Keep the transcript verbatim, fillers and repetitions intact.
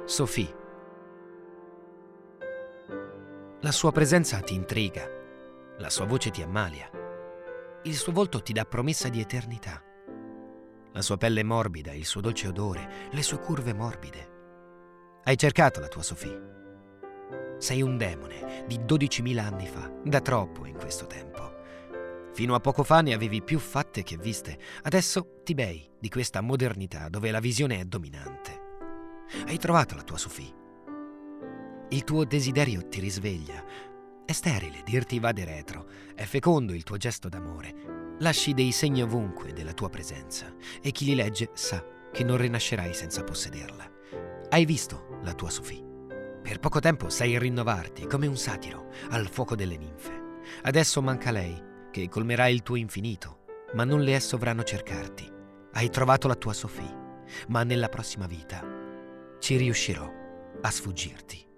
Sophie. La sua presenza ti intriga, la sua voce ti ammalia, il suo volto ti dà promessa di eternità, la sua pelle morbida, il suo dolce odore, le sue curve morbide. Hai cercato la tua Sophie. Sei un demone di dodicimila anni fa, da troppo in questo tempo. Fino a poco fa ne avevi più fatte che viste, adesso ti bei di questa modernità dove la visione è dominante. Hai trovato la tua Sophie. Il tuo desiderio ti risveglia. È sterile dirti vade retro, è fecondo il tuo gesto d'amore. Lasci dei segni ovunque della tua presenza e chi li legge sa che non rinascerai senza possederla. Hai visto la tua Sophie. Per poco tempo sai rinnovarti come un satiro al fuoco delle ninfe. Adesso manca lei, che colmerà il tuo infinito, ma non le è sovrano cercarti. Hai trovato la tua Sophie, ma nella prossima vita ci riuscirò a sfuggirti.